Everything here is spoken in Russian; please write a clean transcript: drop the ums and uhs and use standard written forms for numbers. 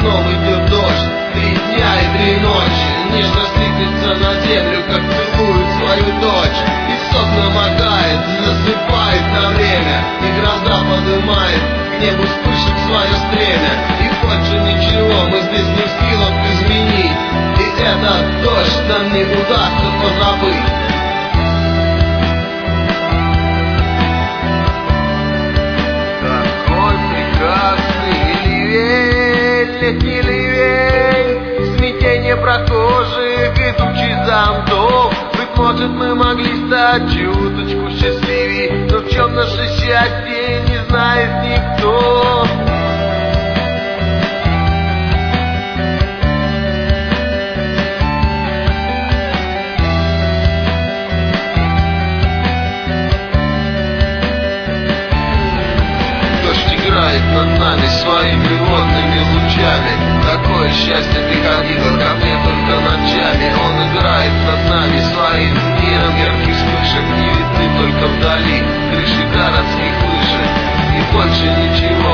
окном идет дождь, 3 дня и 3 ночи. Нежно сыплется на землю, как целует свою дочь. Песок намокает, засыпает на время, и гроза подымает к небу вспышек свое стремя. И больше ничего мы здесь не в силах изменить, и этот дождь нам не удастся позабыть. Такой прекрасный ливень, летний ливень, смятение прохожих и тучи зонтов. Быть может, мы могли стать чуточку счастливей, но в чем наше счастье, не знает никто. Играет над нами своими водными лучами. Такое счастье приходило ко мне только ночами. Он играет над нами своим миром ярких вспышек, не видны только вдали крыши городских вышек. И больше ничего